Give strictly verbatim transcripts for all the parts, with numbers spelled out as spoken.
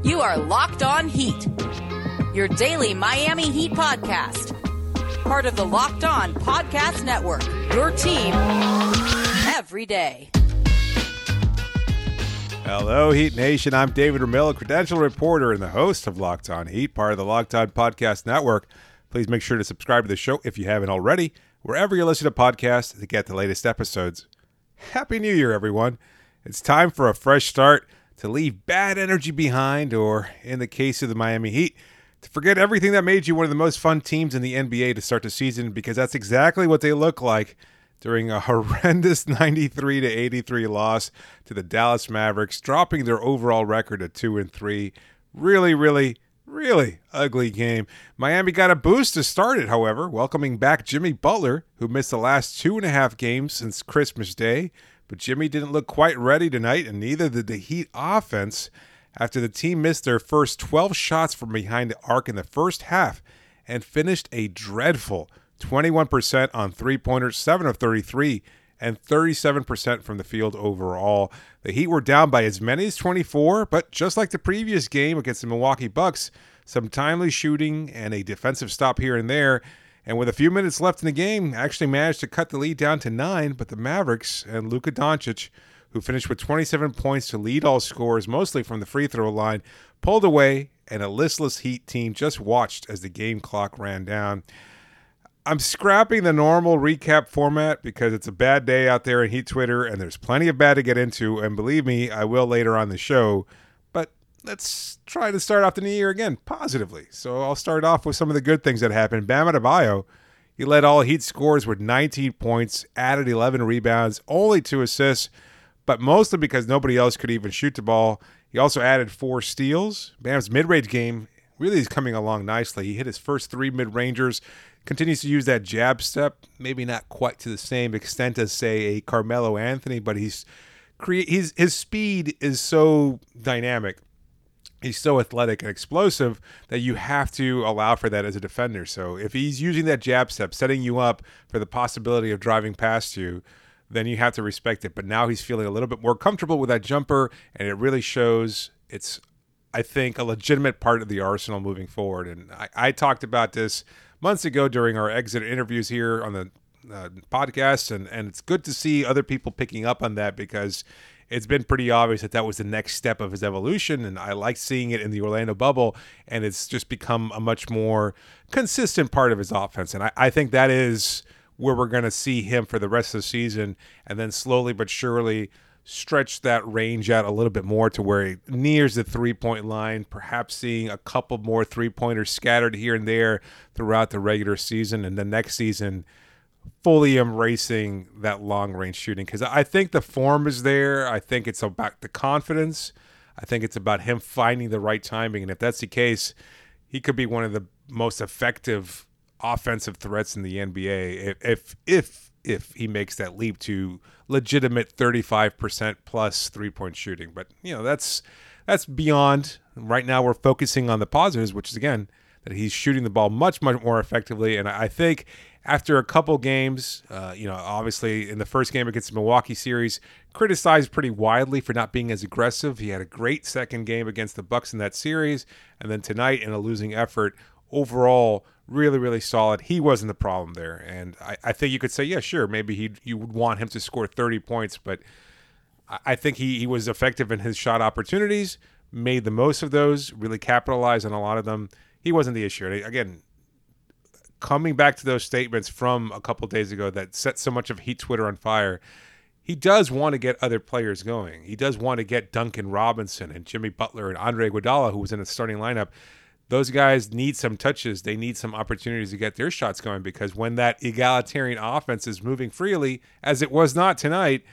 You are Locked On Heat, your daily Miami Heat podcast. Part of the Locked On Podcast Network, your team every day. Hello, Heat Nation. I'm David Ramil, a credential reporter and the host of Locked On Heat, part of the Locked On Podcast Network. Please make sure to subscribe to the show if you haven't already, wherever you listen to podcasts to get the latest episodes. Happy New Year, everyone. It's time for a fresh start, to leave bad energy behind, or in the case of the Miami Heat, to forget everything that made you one of the most fun teams in the N B A to start the season, because that's exactly what they look like during a horrendous ninety-three to eighty-three loss to the Dallas Mavericks, dropping their overall record to two and three. Really, really, really ugly game. Miami got a boost to start it, however, welcoming back Jimmy Butler, who missed the last two and a half games since Christmas Day. But Jimmy didn't look quite ready tonight, and neither did the Heat offense after the team missed their first twelve shots from behind the arc in the first half and finished a dreadful twenty-one percent on three-pointers, seven of thirty-three, and thirty-seven percent from the field overall. The Heat were down by as many as twenty-four, but just like the previous game against the Milwaukee Bucks, some timely shooting and a defensive stop here and there, and with a few minutes left in the game, actually managed to cut the lead down to nine, but the Mavericks and Luka Doncic, who finished with twenty-seven points to lead all scorers, mostly from the free throw line, pulled away, and a listless Heat team just watched as the game clock ran down. I'm scrapping the normal recap format because it's a bad day out there in Heat Twitter, and there's plenty of bad to get into, and believe me, I will later on the show. But let's try to start off the new year again positively. So I'll start off with some of the good things that happened. Bam Adebayo, he led all Heat scorers with nineteen points, added eleven rebounds, only two assists, but mostly because nobody else could even shoot the ball. He also added four steals. Bam's mid-range game really is coming along nicely. He hit his first three mid-rangers, continues to use that jab step, maybe not quite to the same extent as, say, a Carmelo Anthony, but he's crea- he's, his speed is so dynamic. He's so athletic and explosive that you have to allow for that as a defender. So if he's using that jab step, setting you up for the possibility of driving past you, then you have to respect it. But now he's feeling a little bit more comfortable with that jumper, and it really shows. It's, I think, a legitimate part of the arsenal moving forward. And I, I talked about this months ago during our exit interviews here on the uh, podcast, and, and it's good to see other people picking up on that, because it's been pretty obvious that that was the next step of his evolution, and I like seeing it in the Orlando bubble, and it's just become a much more consistent part of his offense. And I, I think that is where we're going to see him for the rest of the season, and then slowly but surely stretch that range out a little bit more to where he nears the three-point line, perhaps seeing a couple more three-pointers scattered here and there throughout the regular season, and the next season fully embracing that long-range shooting, because I think the form is there. I think it's about the confidence. I think it's about him finding the right timing, and if that's the case, he could be one of the most effective offensive threats in the N B A if if if, if he makes that leap to legitimate thirty-five percent plus three-point shooting. But you know, that's that's beyond. Right now we're focusing on the positives, which is, again, that he's shooting the ball much, much more effectively. And I think after a couple games, uh, you know, obviously in the first game against the Milwaukee series, criticized pretty widely for not being as aggressive. He had a great second game against the Bucks in that series. And then tonight in a losing effort, overall, really, really solid. He wasn't the problem there. And I, I think you could say, yeah, sure, maybe he you would want him to score thirty points, but I, I think he, he was effective in his shot opportunities, made the most of those, really capitalized on a lot of them. He wasn't the issue. And again, coming back to those statements from a couple days ago that set so much of Heat Twitter on fire, he does want to get other players going. He does want to get Duncan Robinson and Jimmy Butler and Andre Iguodala, who was in the starting lineup. Those guys need some touches. They need some opportunities to get their shots going, because when that egalitarian offense is moving freely, as it was not tonight,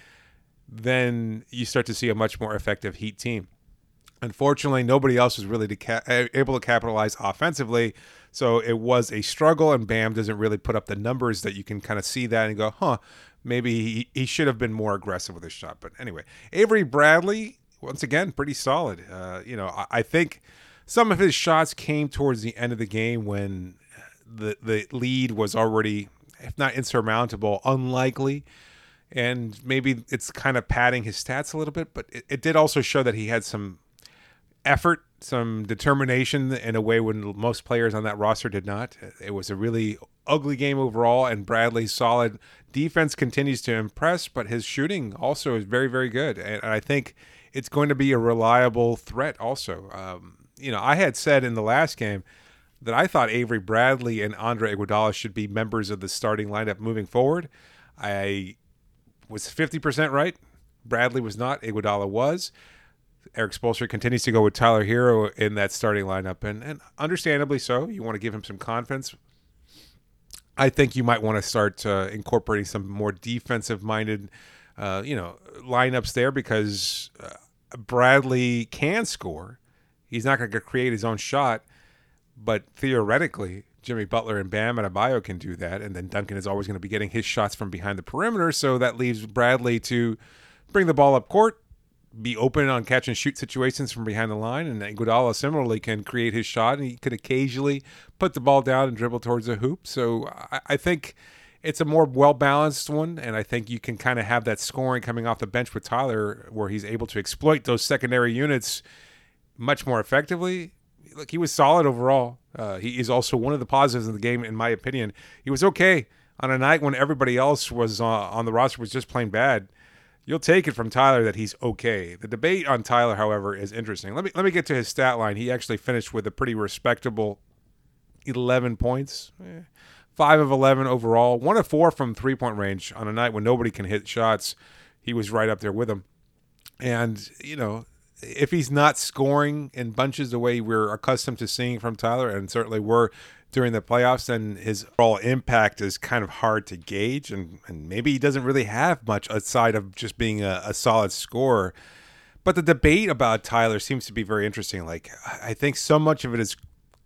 then you start to see a much more effective Heat team. Unfortunately, nobody else was really to ca- able to capitalize offensively, so it was a struggle, and Bam doesn't really put up the numbers that you can kind of see that and go, huh, maybe he, he should have been more aggressive with his shot. But anyway, Avery Bradley, once again, pretty solid. Uh, you know, I, I think some of his shots came towards the end of the game when the the lead was already, if not insurmountable, unlikely. And maybe it's kind of padding his stats a little bit, but it, it did also show that he had some effort some determination in a way when most players on that roster did not. It was a really ugly game overall, and Bradley's solid defense continues to impress, but his shooting also is very, very good. And I think it's going to be a reliable threat also. Um, you know, I had said in the last game that I thought Avery Bradley and Andre Iguodala should be members of the starting lineup moving forward. I was fifty percent right. Bradley was not. Iguodala was. Eric Spoelstra continues to go with Tyler Hero in that starting lineup, and, and understandably so. You want to give him some confidence. I think you might want to start uh, incorporating some more defensive-minded, uh, you know, lineups there, because uh, Bradley can score. He's not going to create his own shot, but theoretically, Jimmy Butler and Bam Adebayo can do that, and then Duncan is always going to be getting his shots from behind the perimeter, so that leaves Bradley to bring the ball up court, be open on catch and shoot situations from behind the line, and Iguodala similarly can create his shot, and he could occasionally put the ball down and dribble towards the hoop. So I, I think it's a more well-balanced one, and I think you can kind of have that scoring coming off the bench with Tyler, where he's able to exploit those secondary units much more effectively. Look, he was solid overall. Uh, he is also one of the positives in the game, in my opinion. He was okay on a night when everybody else was uh, on the roster was just plain bad. You'll take it from Tyler that he's okay. The debate on Tyler, however, is interesting. Let me let me get to his stat line. He actually finished with a pretty respectable eleven points, eh, five of eleven overall, one of four from three-point range on a night when nobody can hit shots. He was right up there with him. And, you know, if he's not scoring in bunches the way we're accustomed to seeing from Tyler, and certainly were during the playoffs, then his overall impact is kind of hard to gauge, and, and maybe he doesn't really have much outside of just being a, a solid scorer. But the debate about Tyler seems to be very interesting. Like, I think so much of it is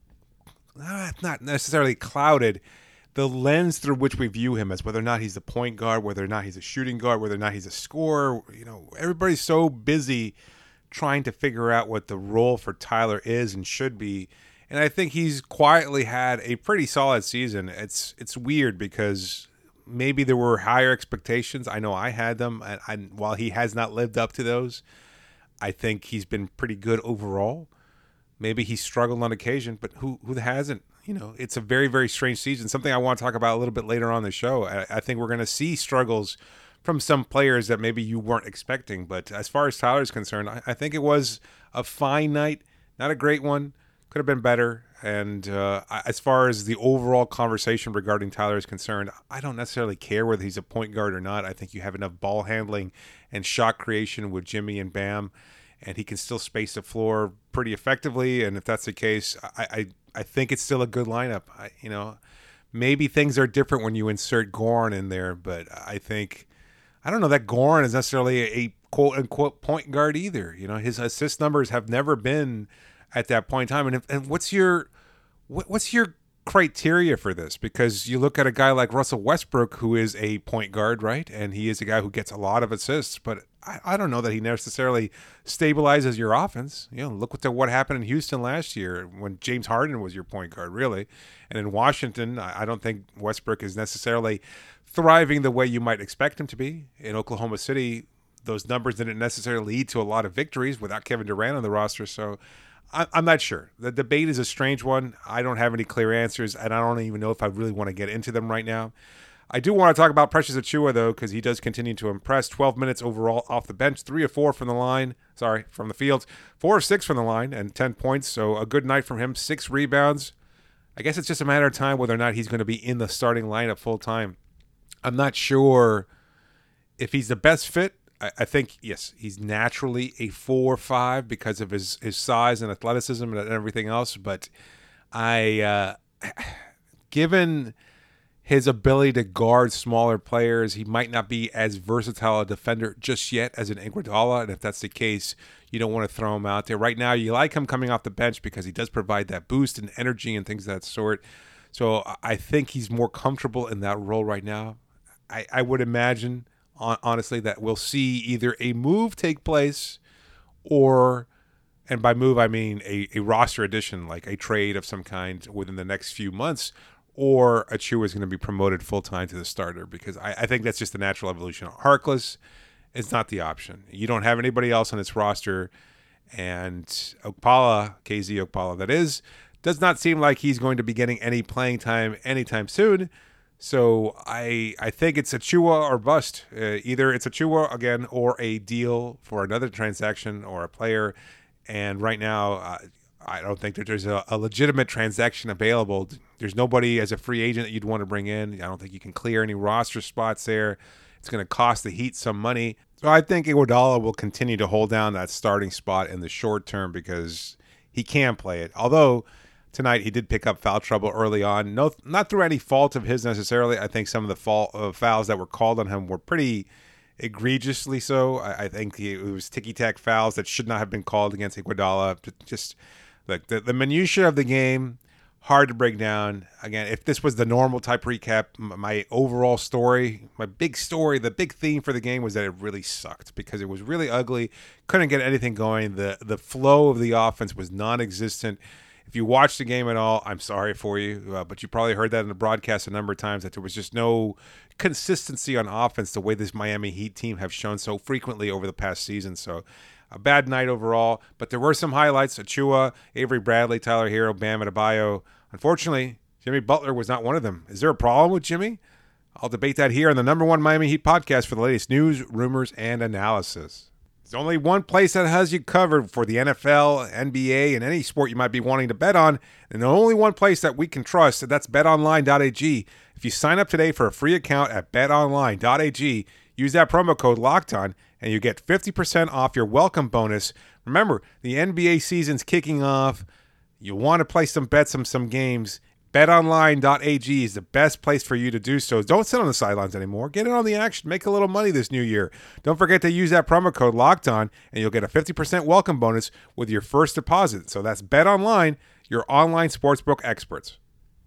uh, not necessarily clouded. The lens through which we view him as whether or not he's a point guard, whether or not he's a shooting guard, whether or not he's a scorer. You know, everybody's so busy trying to figure out what the role for Tyler is and should be. And I think he's quietly had a pretty solid season. It's it's weird because maybe there were higher expectations. I know I had them. And, and while he has not lived up to those, I think he's been pretty good overall. Maybe he struggled on occasion, but who who hasn't? You know, it's a very, very strange season. Something I want to talk about a little bit later on the show. I, I think we're going to see struggles from some players that maybe you weren't expecting. But as far as Tyler's concerned, I, I think it was a fine night, not a great one. Could have been better. And uh, as far as the overall conversation regarding Tyler is concerned, I don't necessarily care whether he's a point guard or not. I think you have enough ball handling and shot creation with Jimmy and Bam, and he can still space the floor pretty effectively. And if that's the case, I I, I think it's still a good lineup. I, you know, maybe things are different when you insert Goran in there, but I think, I don't know that Goran is necessarily a quote-unquote point guard either. You know, his assist numbers have never been at that point in time. And, if, and what's your what, what's your criteria for this? Because you look at a guy like Russell Westbrook, who is a point guard, right? And he is a guy who gets a lot of assists, but I, I don't know that he necessarily stabilizes your offense. You know, look what the, what happened in Houston last year when James Harden was your point guard, really. And in Washington, I, I don't think Westbrook is necessarily thriving the way you might expect him to be. In Oklahoma City, those numbers didn't necessarily lead to a lot of victories without Kevin Durant on the roster, so I'm not sure. The debate is a strange one. I don't have any clear answers, and I don't even know if I really want to get into them right now. I do want to talk about Precious Achiuwa, though, because he does continue to impress. twelve minutes overall off the bench, three of four from the line. Sorry, from the field. four of six from the line, and ten points, so a good night from him. Six rebounds. I guess it's just a matter of time whether or not he's going to be in the starting lineup full time. I'm not sure if he's the best fit. I think, yes, he's naturally a four or five because of his, his size and athleticism and everything else. But I, uh, given his ability to guard smaller players, he might not be as versatile a defender just yet as an Iguodala. And if that's the case, you don't want to throw him out there. Right now, you like him coming off the bench because he does provide that boost and energy and things of that sort. So I think he's more comfortable in that role right now. I, I would imagine, honestly, that we'll see either a move take place or, and by move I mean a, a roster addition, like a trade of some kind within the next few months, or Achiuwa is going to be promoted full-time to the starter, because I, I think that's just the natural evolution. Harkless is not the option. You don't have anybody else on this roster, And Okpala, K Z Okpala that is, does not seem like he's going to be getting any playing time anytime soon. So I I think it's Achiuwa or bust. Uh, either it's Achiuwa again or a deal for another transaction or a player. And right now, uh, I don't think that there's a, a legitimate transaction available. There's nobody as a free agent that you'd want to bring in. I don't think you can clear any roster spots there. It's going to cost the Heat some money. So I think Iguodala will continue to hold down that starting spot in the short term because he can play it. Although tonight he did pick up foul trouble early on. No, not through any fault of his necessarily. I think some of the fault, uh, fouls that were called on him were pretty egregiously so. I, I think he, it was ticky-tack fouls that should not have been called against Iguodala. Just like the, the minutia of the game, hard to break down. Again, if this was the normal type recap, my overall story, my big story, the big theme for the game was that it really sucked because it was really ugly. Couldn't get anything going. The the flow of the offense was non-existent. If you watched the game at all, I'm sorry for you, uh, but you probably heard that in the broadcast a number of times that there was just no consistency on offense the way this Miami Heat team have shown so frequently over the past season. So a bad night overall, but there were some highlights. Achiuwa, Avery Bradley, Tyler Hero, Bam Adebayo. Unfortunately, Jimmy Butler was not one of them. Is there a problem with Jimmy? I'll debate that here on the number one Miami Heat podcast for the latest news, rumors, and analysis. There's only one place that has you covered for the N F L, N B A, and any sport you might be wanting to bet on, and the only one place that we can trust, and that's bet online dot a g. If you sign up today for a free account at bet online dot a g, use that promo code LOCKEDON, and you get fifty percent off your welcome bonus. Remember, the N B A season's kicking off. You want to play some bets, some some games. bet online dot a g is the best place for you to do so. Don't sit on the sidelines anymore. Get in on the action. Make a little money this new year. Don't forget to use that promo code LOCKEDON, and you'll get a fifty percent welcome bonus with your first deposit. So that's BetOnline, your online sportsbook experts.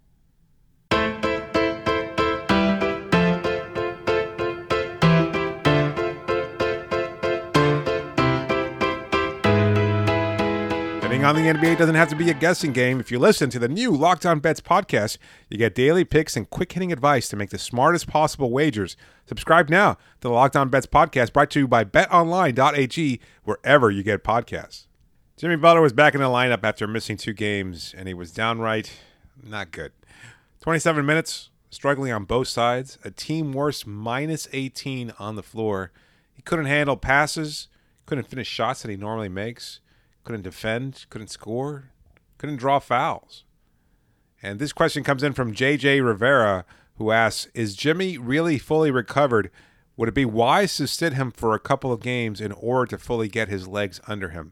Betting on the N B A doesn't have to be a guessing game. If you listen to the new Locked On Bets podcast, you get daily picks and quick-hitting advice to make the smartest possible wagers. Subscribe now to the Locked On Bets podcast, brought to you by bet online dot a g, wherever you get podcasts. Jimmy Butler was back in the lineup after missing two games, and he was downright not good. twenty-seven minutes, struggling on both sides, a team worst minus eighteen on the floor. He couldn't handle passes, couldn't finish shots that he normally makes. Couldn't defend, couldn't score, couldn't draw fouls. And this question comes in from J J Rivera, who asks, is Jimmy really fully recovered? Would it be wise to sit him for a couple of games in order to fully get his legs under him?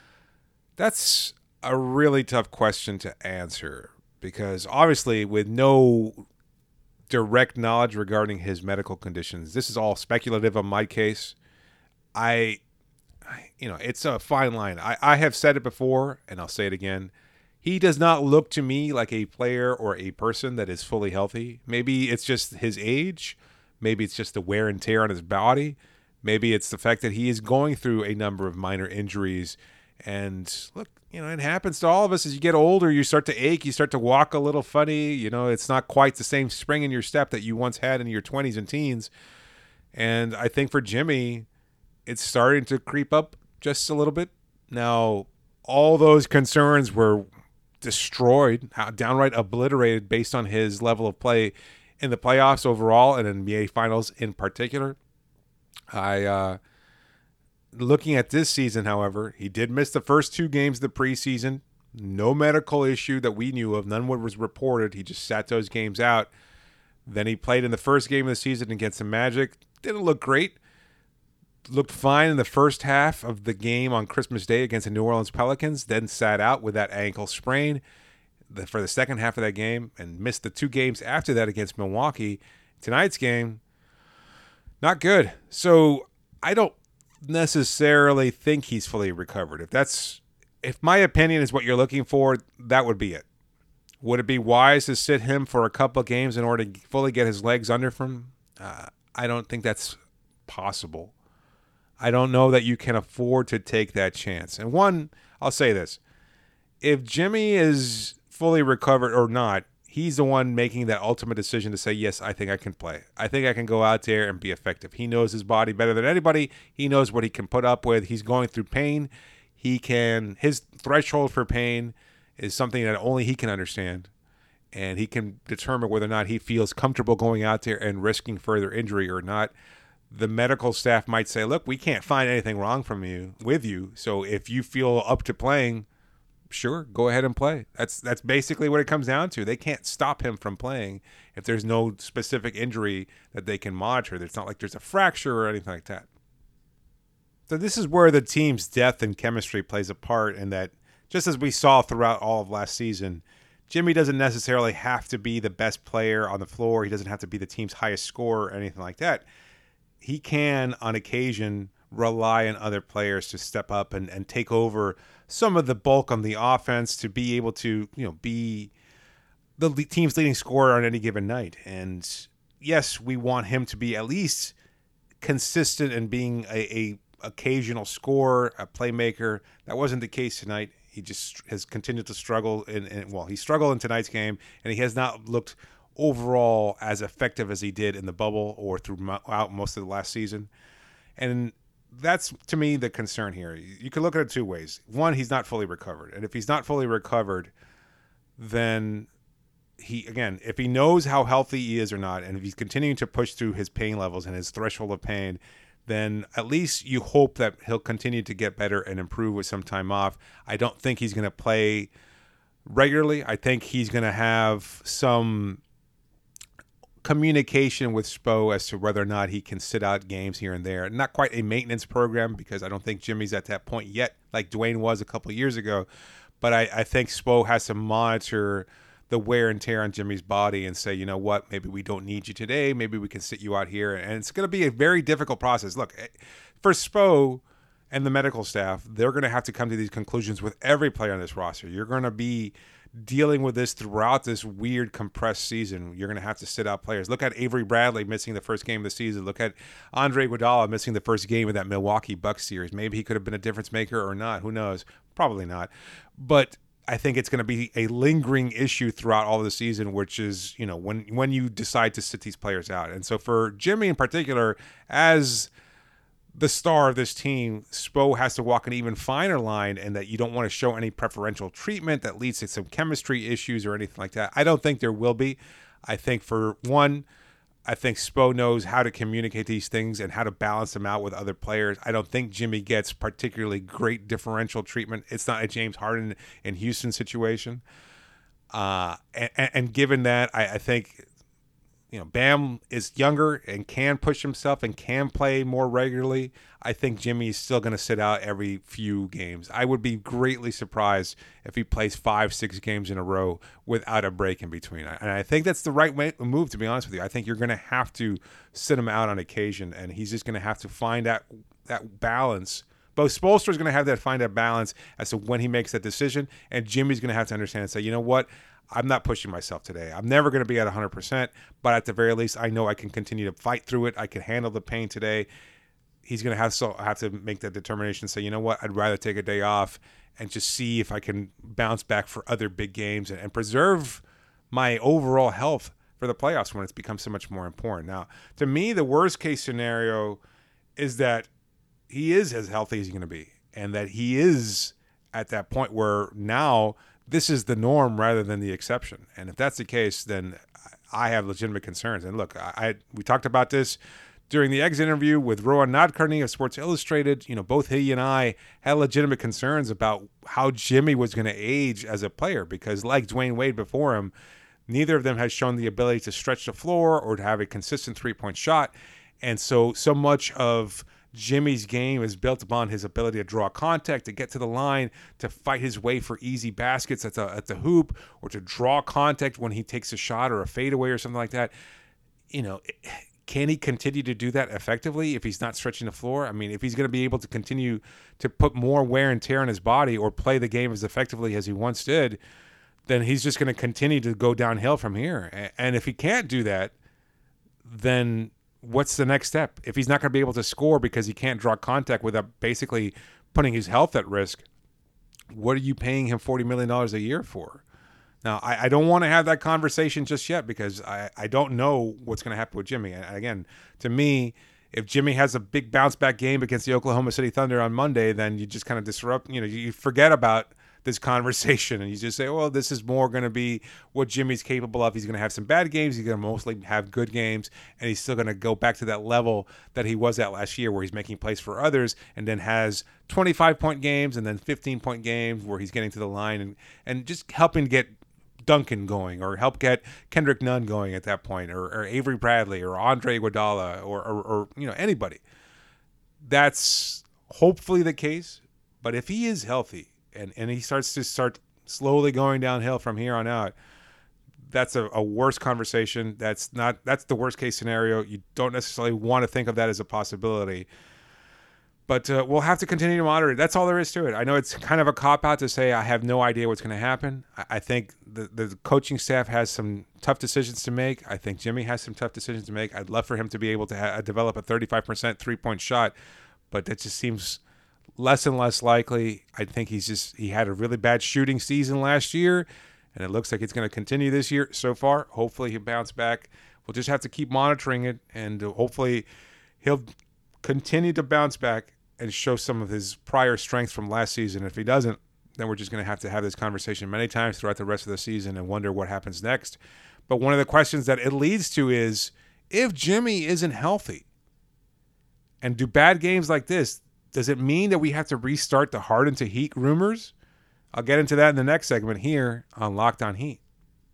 That's a really tough question to answer because obviously with no direct knowledge regarding his medical conditions, this is all speculative on my case. I... You know, it's a fine line. I, I have said it before, and I'll say it again. He does not look to me like a player or a person that is fully healthy. Maybe it's just his age. Maybe it's just the wear and tear on his body. Maybe it's the fact that he is going through a number of minor injuries. And look, you know, it happens to all of us as you get older. You start to ache. You start to walk a little funny. You know, it's not quite the same spring in your step that you once had in your twenties and teens. And I think for Jimmy, it's starting to creep up just a little bit. Now, all those concerns were destroyed, downright obliterated based on his level of play in the playoffs overall and N B A Finals in particular. I, uh, looking at this season, however, he did miss the first two games of the preseason. No medical issue that we knew of. None was reported. He just sat those games out. Then he played in the first game of the season against the Magic. Didn't look great. Looked fine in the first half of the game on Christmas Day against the New Orleans Pelicans, then sat out with that ankle sprain for the second half of that game and missed the two games after that against Milwaukee. Tonight's game, not good. So I don't necessarily think he's fully recovered. If that's, if my opinion is what you're looking for, that would be it. Would it be wise to sit him for a couple of games in order to fully get his legs under him? Uh, I don't think that's possible. I don't know that you can afford to take that chance. And one, I'll say this. If Jimmy is fully recovered or not, he's the one making that ultimate decision to say, yes, I think I can play. I think I can go out there and be effective. He knows his body better than anybody. He knows what he can put up with. He's going through pain. he can, his threshold for pain is something that only he can understand. And he can determine whether or not he feels comfortable going out there and risking further injury or not. The medical staff might say, look, we can't find anything wrong from you with you. So if you feel up to playing, sure, go ahead and play. That's that's basically what it comes down to. They can't stop him from playing if there's no specific injury that they can monitor. It's not like there's a fracture or anything like that. So this is where the team's depth and chemistry plays a part, in that just as we saw throughout all of last season, Jimmy doesn't necessarily have to be the best player on the floor. He doesn't have to be the team's highest scorer or anything like that. He can, on occasion, rely on other players to step up and, and take over some of the bulk on the offense, to be able to, you know, be the team's leading scorer on any given night. And yes, we want him to be at least consistent in being a, a occasional scorer, a playmaker. That wasn't the case tonight. He just has continued to struggle in, in well, he struggled in tonight's game, and he has not looked overall as effective as he did in the bubble or throughout most of the last season. And that's, to me, the concern here. You can look at it two ways. One, he's not fully recovered. And if he's not fully recovered, then he, again, if he knows how healthy he is or not, and if he's continuing to push through his pain levels and his threshold of pain, then at least you hope that he'll continue to get better and improve with some time off. I don't think he's going to play regularly. I think he's going to have some communication with Spo as to whether or not he can sit out games here and there. Not quite a maintenance program, because I don't think Jimmy's at that point yet, like Dwayne was a couple of years ago. But I, I think Spo has to monitor the wear and tear on Jimmy's body and say, you know what, maybe we don't need you today. Maybe we can sit you out here. And it's going to be a very difficult process. Look, for Spo and the medical staff, they're going to have to come to these conclusions with every player on this roster. You're going to be dealing with this throughout this weird compressed season. You're going to have to sit out players. Look at Avery Bradley missing the first game of the season. Look at Andre Iguodala missing the first game of that Milwaukee Bucks series. Maybe he could have been a difference maker or not. Who knows? Probably not. But I think it's going to be a lingering issue throughout all of the season, which is, you know, when when you decide to sit these players out. And so for Jimmy in particular, as the star of this team, Spo has to walk an even finer line, and that you don't want to show any preferential treatment that leads to some chemistry issues or anything like that. I don't think there will be. I think, for one, I think Spo knows how to communicate these things and how to balance them out with other players. I don't think Jimmy gets particularly great differential treatment. It's not a James Harden in Houston situation. Uh, and, and given that, I, I think, you know, Bam is younger and can push himself and can play more regularly. I think Jimmy is still going to sit out every few games. I would be greatly surprised if he plays five, six games in a row without a break in between. And I think that's the right way, move, to be honest with you. I think you're going to have to sit him out on occasion, and he's just going to have to find that that balance. Both Spoelstra is going to have to find that balance as to when he makes that decision, and Jimmy's going to have to understand and say, you know what? I'm not pushing myself today. I'm never going to be at one hundred percent, but at the very least, I know I can continue to fight through it. I can handle the pain today. He's going to have so have to make that determination, say, you know what, I'd rather take a day off and just see if I can bounce back for other big games and, and preserve my overall health for the playoffs when it's become so much more important. Now, to me, the worst case scenario is that he is as healthy as he's going to be, and that he is at that point where now this is the norm rather than the exception. And if that's the case, then I have legitimate concerns. And look, I, I we talked about this during the exit interview with Rowan Nadkarni of Sports Illustrated. You know, both he and I had legitimate concerns about how Jimmy was going to age as a player, because like Dwayne Wade before him, neither of them has shown the ability to stretch the floor or to have a consistent three-point shot. And so, so much of Jimmy's game is built upon his ability to draw contact, to get to the line, to fight his way for easy baskets at the, at the hoop, or to draw contact when he takes a shot or a fadeaway or something like that. You know, can he continue to do that effectively if he's not stretching the floor? I mean, if he's going to be able to continue to put more wear and tear on his body or play the game as effectively as he once did, then he's just going to continue to go downhill from here. And if he can't do that, then what's the next step? If he's not going to be able to score because he can't draw contact without basically putting his health at risk, what are you paying him forty million dollars a year for? Now, I, I don't want to have that conversation just yet, because I, I don't know what's going to happen with Jimmy. And again, to me, if Jimmy has a big bounce back game against the Oklahoma City Thunder on Monday, then you just kind of disrupt, you know, you forget about this conversation and you just say, well, this is more going to be what Jimmy's capable of. He's going to have some bad games. He's going to mostly have good games, and he's still going to go back to that level that he was at last year where he's making plays for others and then has twenty-five point games and then fifteen point games where he's getting to the line and, and just helping get Duncan going or help get Kendrick Nunn going at that point or, or Avery Bradley or Andre Iguodala or, or, or, you know, anybody. That's hopefully the case. But if he is healthy, And, and he starts to start slowly going downhill from here on out, that's a, a worse conversation. That's not that's the worst case scenario. You don't necessarily want to think of that as a possibility. But uh, we'll have to continue to monitor it. That's all there is to it. I know it's kind of a cop-out to say I have no idea what's going to happen. I, I think the, the coaching staff has some tough decisions to make. I think Jimmy has some tough decisions to make. I'd love for him to be able to ha- develop a thirty-five percent three-point shot, but that just seems less and less likely. I think he's just he had a really bad shooting season last year, and it looks like it's going to continue this year so far. Hopefully he'll bounce back. We'll just have to keep monitoring it, and hopefully he'll continue to bounce back and show some of his prior strength from last season. If he doesn't, then we're just going to have to have this conversation many times throughout the rest of the season and wonder what happens next. But one of the questions that it leads to is, if Jimmy isn't healthy and do bad games like this, does it mean that we have to restart the Harden to Heat rumors? I'll get into that in the next segment here on Locked On Heat.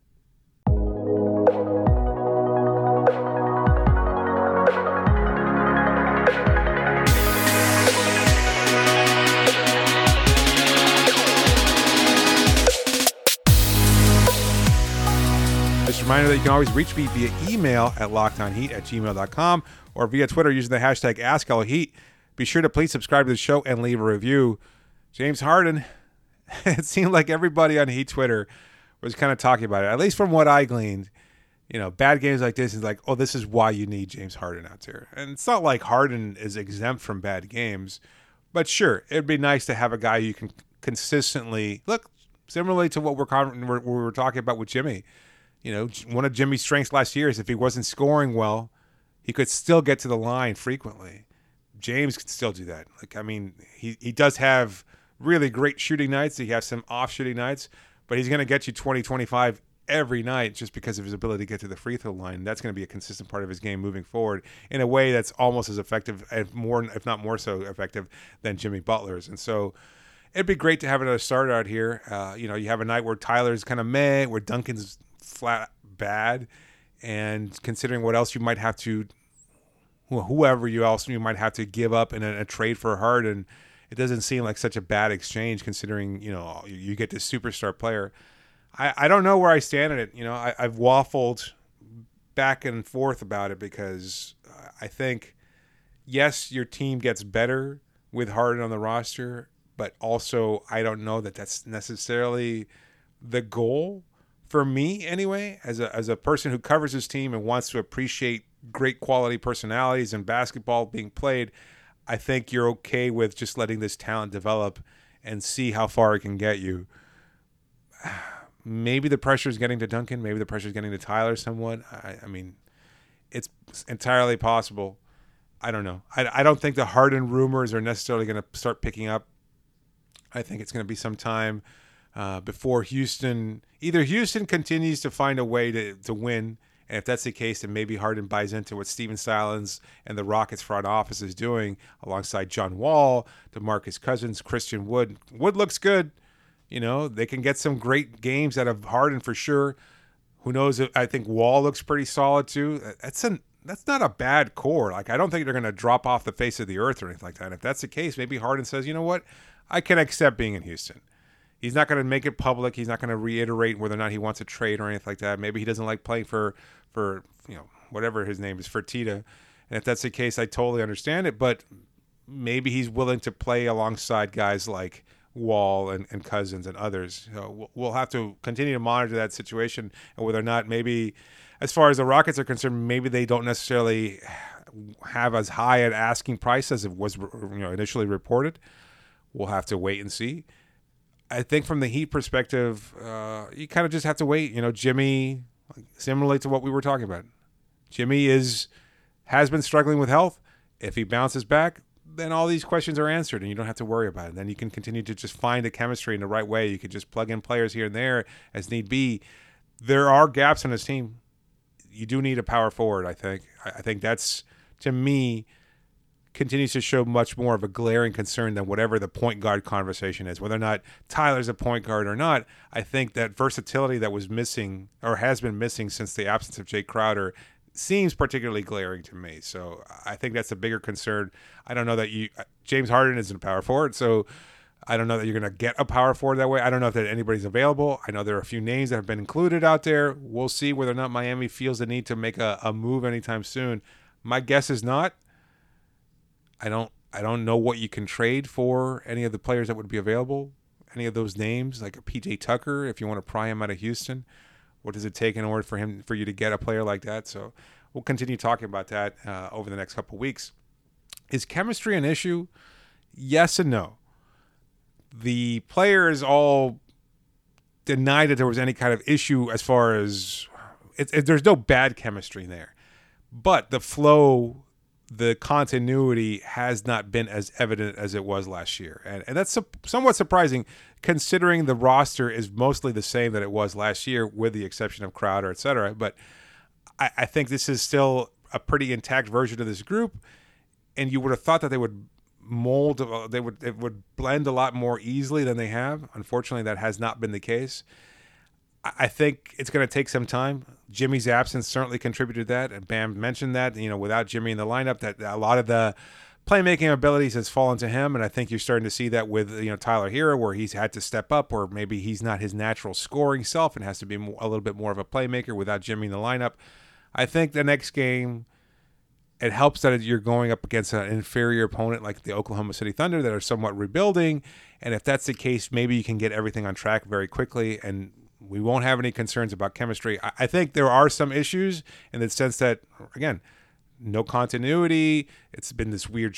Just a reminder that you can always reach me via email at lockedonheat at gmail dot com or via Twitter using the hashtag AskLHeat. Be sure to please subscribe to the show and leave a review. James Harden, it seemed like everybody on Heat Twitter was kind of talking about it, at least from what I gleaned. You know, bad games like this is like, oh, this is why you need James Harden out there. And it's not like Harden is exempt from bad games, but sure, it'd be nice to have a guy you can consistently look similarly to what we're, we're, we were talking about with Jimmy. You know, one of Jimmy's strengths last year is if he wasn't scoring well, he could still get to the line frequently. James can still do that. Like, I mean, he, he does have really great shooting nights. He has some off shooting nights, but he's going to get you twenty, twenty-five every night just because of his ability to get to the free throw line. That's going to be a consistent part of his game moving forward in a way that's almost as effective, and more, if not more so effective than Jimmy Butler's. And so it'd be great to have another starter out here. Uh, you know, you have a night where Tyler's kind of meh, where Duncan's flat bad, and considering what else you might have to whoever you else you might have to give up in a, a trade for Harden, it doesn't seem like such a bad exchange considering, you know, you, you get this superstar player. I, I don't know where I stand in it. You know, I, I've waffled back and forth about it because I think, yes, your team gets better with Harden on the roster, but also I don't know that that's necessarily the goal for me anyway, as a as a person who covers his team and wants to appreciate great quality personalities and basketball being played. I think you're okay with just letting this talent develop and see how far it can get you. Maybe the pressure is getting to Duncan. Maybe the pressure is getting to Tyler somewhat. I, I mean, it's entirely possible. I don't know. I, I don't think the Harden rumors are necessarily going to start picking up. I think it's going to be some time uh, before Houston, either Houston continues to find a way to, to win, and if that's the case, then maybe Harden buys into what Steven Silas and the Rockets front office is doing alongside John Wall, DeMarcus Cousins, Christian Wood. Wood looks good. You know, they can get some great games out of Harden for sure. Who knows? I think Wall looks pretty solid too. That's an that's not a bad core. Like, I don't think they're going to drop off the face of the earth or anything like that. And if that's the case, maybe Harden says, you know what? I can accept being in Houston. He's not going to make it public. He's not going to reiterate whether or not he wants to trade or anything like that. Maybe he doesn't like playing for, for you know, whatever his name is, Fertitta. And if that's the case, I totally understand it. But maybe he's willing to play alongside guys like Wall and, and Cousins and others. So we'll have to continue to monitor that situation and whether or not maybe, as far as the Rockets are concerned, maybe they don't necessarily have as high an asking price as it was, you know, initially reported. We'll have to wait and see. I think from the Heat perspective, uh, you kind of just have to wait. You know, Jimmy, similarly to what we were talking about, Jimmy is has been struggling with health. If he bounces back, then all these questions are answered and you don't have to worry about it. Then you can continue to just find a chemistry in the right way. You could just plug in players here and there as need be. There are gaps on his team. You do need a power forward, I think. I think that's, to me, continues to show much more of a glaring concern than whatever the point guard conversation is. Whether or not Tyler's a point guard or not, I think that versatility that was missing or has been missing since the absence of Jay Crowder seems particularly glaring to me. So I think that's a bigger concern. I don't know that you – James Harden isn't a power forward, so I don't know that you're going to get a power forward that way. I don't know if that anybody's available. I know there are a few names that have been included out there. We'll see whether or not Miami feels the need to make a, a move anytime soon. My guess is not. I don't I don't know what you can trade for any of the players that would be available. Any of those names, like a P J Tucker, if you want to pry him out of Houston. What does it take in order for him for you to get a player like that? So we'll continue talking about that uh, over the next couple of weeks. Is chemistry an issue? Yes and no. The players all denied that there was any kind of issue as far as it, it, there's no bad chemistry there. But the flow, the continuity has not been as evident as it was last year. And, and that's su- somewhat surprising considering the roster is mostly the same that it was last year with the exception of Crowder, et cetera. But I, I think this is still a pretty intact version of this group. And you would have thought that they would mold, they would it would blend a lot more easily than they have. Unfortunately, that has not been the case. I, I think it's going to take some time. Jimmy's absence certainly contributed to that, and Bam mentioned that. You know, without Jimmy in the lineup, that a lot of the playmaking abilities has fallen to him, and I think you're starting to see that with you know Tyler Hero, where he's had to step up, or maybe he's not his natural scoring self and has to be more, a little bit more of a playmaker without Jimmy in the lineup. I think the next game, it helps that you're going up against an inferior opponent like the Oklahoma City Thunder that are somewhat rebuilding, and if that's the case, maybe you can get everything on track very quickly, and we won't have any concerns about chemistry. I think there are some issues in the sense that, again, no continuity. It's been this weird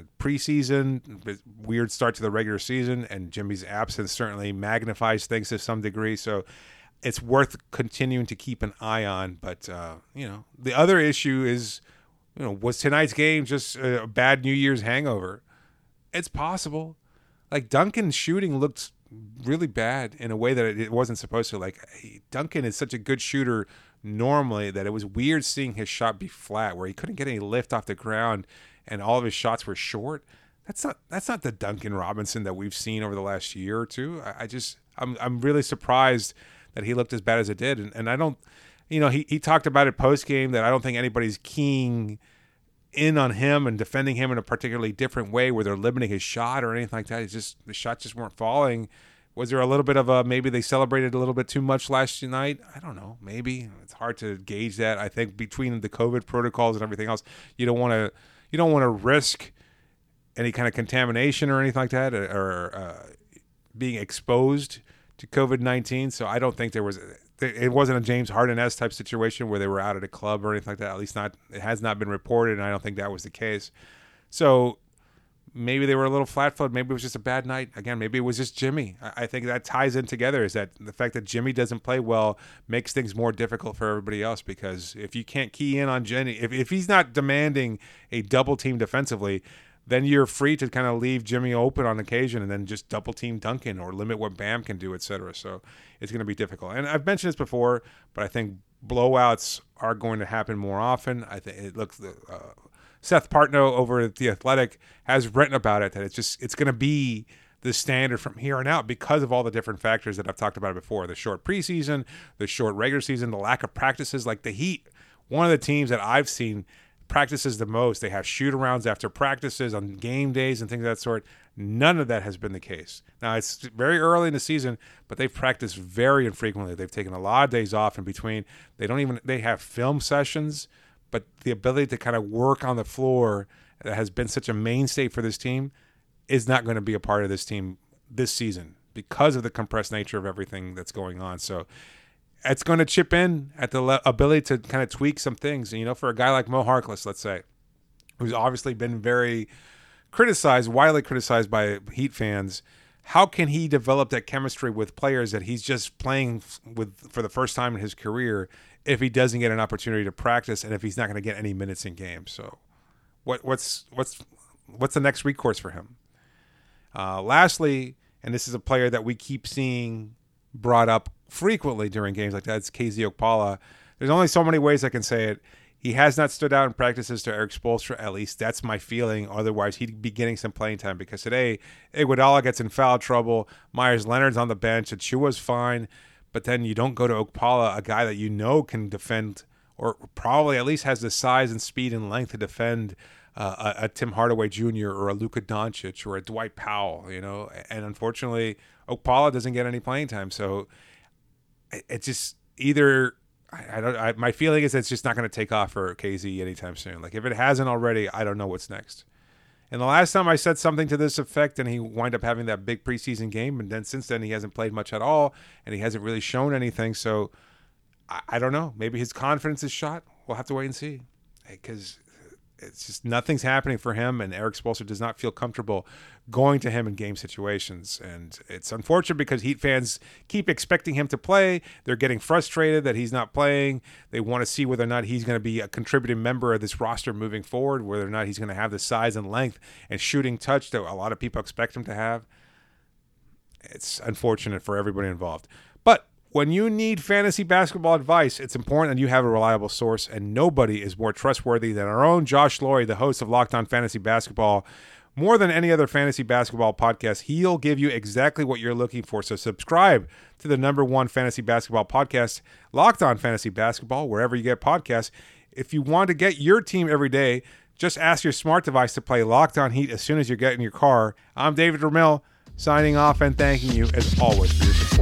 preseason, weird start to the regular season, and Jimmy's absence certainly magnifies things to some degree. So it's worth continuing to keep an eye on. But, uh, you know, the other issue is, you know, was tonight's game just a bad New Year's hangover? It's possible. Like, Duncan's shooting looked really bad in a way that it wasn't supposed to. Like, Duncan is such a good shooter normally that it was weird seeing his shot be flat, where he couldn't get any lift off the ground and all of his shots were short. That's not that's not the Duncan Robinson that we've seen over the last year or two. I, I just I'm I'm really surprised that he looked as bad as it did. And, and I don't, you know, he, he talked about it post game that I don't think anybody's keying in on him and defending him in a particularly different way where they're limiting his shot or anything like that. It's just the shots just weren't falling. Was there a little bit of a, maybe they celebrated a little bit too much last night? I don't know. Maybe it's hard to gauge that. I think between the COVID protocols and everything else, you don't want to, you don't want to risk any kind of contamination or anything like that, or, or uh, being exposed to COVID nineteen. So I don't think there was, it wasn't a James Harden-esque type situation where they were out at a club or anything like that. At least not, it has not been reported, and I don't think that was the case. So maybe they were a little flat-footed. Maybe it was just a bad night. Again, maybe it was just Jimmy. I think that ties in together, is that the fact that Jimmy doesn't play well makes things more difficult for everybody else, because if you can't key in on Jenny, if, if he's not demanding a double team defensively, then you're free to kind of leave Jimmy open on occasion and then just double team Duncan or limit what Bam can do, et cetera. So it's going to be difficult. And I've mentioned this before, but I think blowouts are going to happen more often. I think it looks uh, Seth Partnow over at The Athletic has written about it, that it's just it's going to be the standard from here on out because of all the different factors that I've talked about before. The short preseason, the short regular season, the lack of practices. Like the Heat, one of the teams that I've seen practices the most. They have shoot-arounds after practices on game days and things of that sort. None of that has been the case. Now, it's very early in the season, but they've practiced very infrequently. They've taken a lot of days off in between. They don't even – they have film sessions, but the ability to kind of work on the floor that has been such a mainstay for this team is not going to be a part of this team this season because of the compressed nature of everything that's going on. So it's going to chip in at the le- ability to kind of tweak some things. And, you know, for a guy like Mo Harkless, let's say, who's obviously been very criticized, widely criticized by Heat fans, how can he develop that chemistry with players that he's just playing with for the first time in his career if he doesn't get an opportunity to practice and if he's not going to get any minutes in games? So what what's what's what's the next recourse for him? Uh, lastly, and this is a player that we keep seeing brought up frequently during games like that, it's K Z Okpala. There's only so many ways I can say it. He has not stood out in practices to Erik Spoelstra, at least that's my feeling. Otherwise, he'd be getting some playing time because today, Iguodala gets in foul trouble. Myers Leonard's on the bench. Achiuwa's fine. But then you don't go to Okpala, a guy that you know can defend or probably at least has the size and speed and length to defend uh, a, a Tim Hardaway Junior or a Luka Doncic or a Dwight Powell, you know. And unfortunately, Okpala doesn't get any playing time. So it, it just either I, I don't. I, my feeling is it's just not going to take off for K Z anytime soon. Like if it hasn't already, I don't know what's next. And the last time I said something to this effect and he wound up having that big preseason game, and then since then he hasn't played much at all and he hasn't really shown anything. So I, I don't know. Maybe his confidence is shot. We'll have to wait and see because it's just nothing's happening for him, and Erik Spoelstra does not feel comfortable going to him in game situations. And it's unfortunate because Heat fans keep expecting him to play. They're getting frustrated that he's not playing. They want to see whether or not he's going to be a contributing member of this roster moving forward, whether or not he's going to have the size and length and shooting touch that a lot of people expect him to have. It's unfortunate for everybody involved. But when you need fantasy basketball advice, it's important that you have a reliable source, and nobody is more trustworthy than our own Josh Laurie, the host of Locked On Fantasy Basketball. More than any other fantasy basketball podcast, he'll give you exactly what you're looking for. So subscribe to the number one fantasy basketball podcast, Locked On Fantasy Basketball, wherever you get podcasts. If you want to get your team every day, just ask your smart device to play Locked On Heat as soon as you get in your car. I'm David Ramil, signing off and thanking you as always for your support.